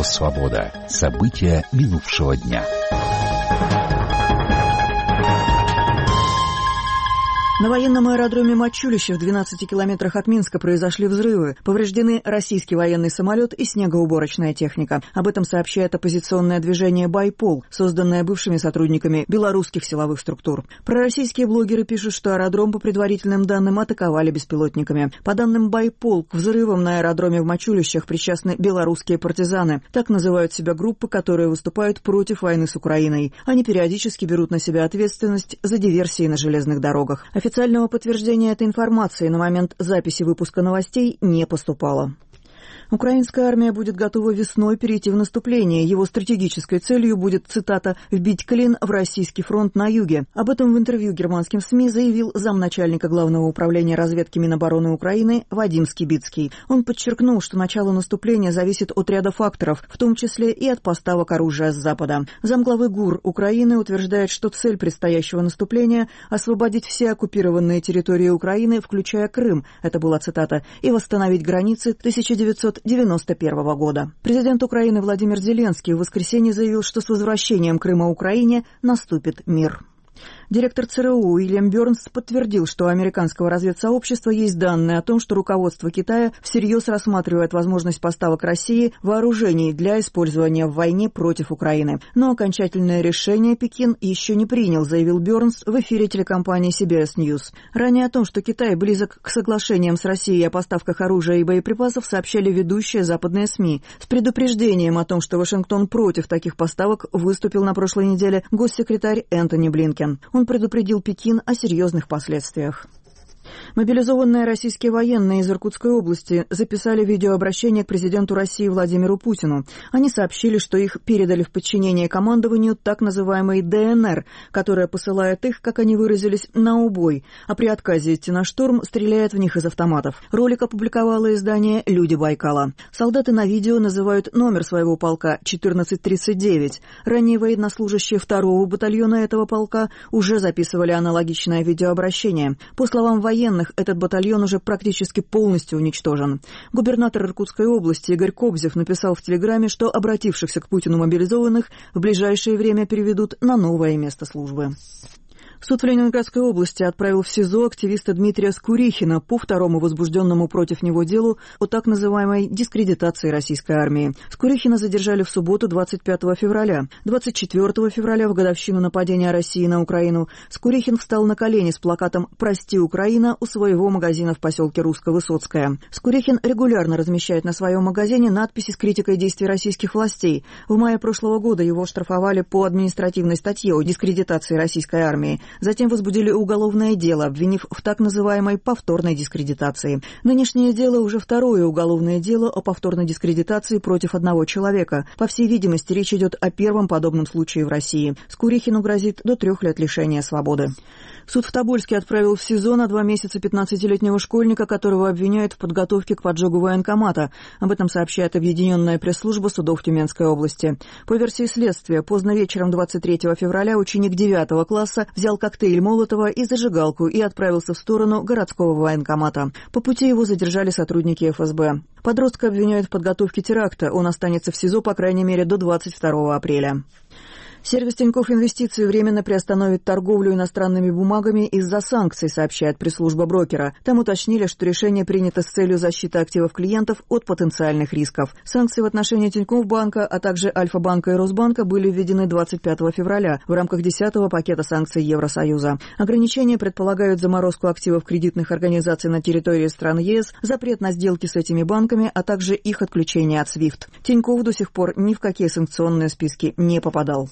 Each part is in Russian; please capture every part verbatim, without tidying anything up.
Радио «Свобода». События минувшего дня. На военном аэродроме Мачулище в двенадцати километрах от Минска произошли взрывы. Повреждены российский военный самолет и снегоуборочная техника. Об этом сообщает оппозиционное движение «Байпол», созданное бывшими сотрудниками белорусских силовых структур. Пророссийские блогеры пишут, что аэродром, по предварительным данным, атаковали беспилотниками. По данным «Байпол», к взрывам на аэродроме в Мачулищах причастны белорусские партизаны. Так называют себя группы, которые выступают против войны с Украиной. Они периодически берут на себя ответственность за диверсии на железных дорогах. Официального подтверждения этой информации на момент записи выпуска новостей не поступало. Украинская армия будет готова весной перейти в наступление. Его стратегической целью будет, цитата, «вбить клин в российский фронт на юге». Об этом в интервью германским СМИ заявил замначальника Главного управления разведки Минобороны Украины Вадим Скибицкий. Он подчеркнул, что начало наступления зависит от ряда факторов, в том числе и от поставок оружия с Запада. Замглавы ГУР Украины утверждает, что цель предстоящего наступления – освободить все оккупированные территории Украины, включая Крым, это была цитата, и восстановить границы тысяча девятьсот девяносто первого года. Президент Украины Владимир Зеленский в воскресенье заявил, что с возвращением Крыма Украине наступит мир. Директор ЦРУ Уильям Бёрнс подтвердил, что у американского разведсообщества есть данные о том, что руководство Китая всерьез рассматривает возможность поставок России вооружений для использования в войне против Украины. Но окончательное решение Пекин еще не принял, заявил Бёрнс в эфире телекомпании си би эс News. Ранее о том, что Китай близок к соглашениям с Россией о поставках оружия и боеприпасов, сообщали ведущие западные СМИ. С предупреждением о том, что Вашингтон против таких поставок, выступил на прошлой неделе госсекретарь Энтони Блинкен. Он предупредил Пекин о серьезных последствиях. Мобилизованные российские военные из Иркутской области записали видеообращение к президенту России Владимиру Путину. Они сообщили, что их передали в подчинение командованию так называемой дэ эн эр, которая посылает их, как они выразились, на убой, а при отказе идти на штурм стреляет в них из автоматов. Ролик опубликовало издание «Люди Байкала». Солдаты на видео называют номер своего полка четырнадцать тридцать девять. Ранее военнослужащие второго батальона этого полка уже записывали аналогичное видеообращение. По словам военных, этот батальон уже практически полностью уничтожен. Губернатор Иркутской области Игорь Кобзев написал в Телеграме, что обратившихся к Путину мобилизованных в ближайшее время переведут на новое место службы. Суд в Ленинградской области отправил в СИЗО активиста Дмитрия Скурихина по второму возбужденному против него делу о так называемой дискредитации российской армии. Скурихина задержали в субботу двадцать пятого февраля. двадцать четвёртого февраля, в годовщину нападения России на Украину, Скурихин встал на колени с плакатом «Прости, Украина» у своего магазина в поселке Русско-Высоцкое. Скурихин регулярно размещает на своем магазине надписи с критикой действий российских властей. В мае прошлого года его штрафовали по административной статье о дискредитации российской армии. Затем возбудили уголовное дело, обвинив в так называемой повторной дискредитации. Нынешнее дело уже второе уголовное дело о повторной дискредитации против одного человека. По всей видимости, речь идет о первом подобном случае в России. Скурихину грозит до трех лет лишения свободы. Суд в Тобольске отправил в СИЗО на два месяца пятнадцатилетнего школьника, которого обвиняют в подготовке к поджогу военкомата. Об этом сообщает объединенная пресс-служба судов Тюменской области. По версии следствия, поздно вечером двадцать третьего февраля ученик девятого класса взял коктейль Молотова и зажигалку и отправился в сторону городского военкомата. По пути его задержали сотрудники эф эс бэ. Подростка обвиняют в подготовке теракта. Он останется в СИЗО, по крайней мере, до двадцать второго апреля. Сервис Тинькофф Инвестиции временно приостановит торговлю иностранными бумагами из-за санкций, сообщает пресс-служба брокера. Там уточнили, что решение принято с целью защиты активов клиентов от потенциальных рисков. Санкции в отношении Тинькофф-банка, а также Альфа-банка и Росбанка были введены двадцать пятого февраля в рамках десятого пакета санкций Евросоюза. Ограничения предполагают заморозку активов кредитных организаций на территории стран е эс, запрет на сделки с этими банками, а также их отключение от свифт. Тинькофф до сих пор ни в какие санкционные списки не попадал.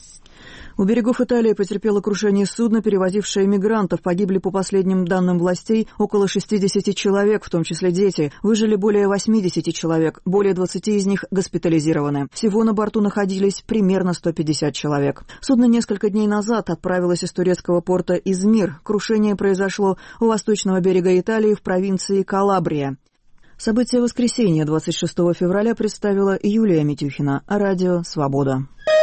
У берегов Италии потерпело крушение судно, перевозившее мигрантов. Погибли, по последним данным властей, около шестидесяти человек, в том числе дети. Выжили более восьмидесяти человек, более двадцати из них госпитализированы. Всего на борту находились примерно сто пятьдесят человек. Судно несколько дней назад отправилось из турецкого порта Измир. Крушение произошло у восточного берега Италии в провинции Калабрия. События воскресенья двадцать шестого февраля представила Юлия Митюхина. Радио «Свобода».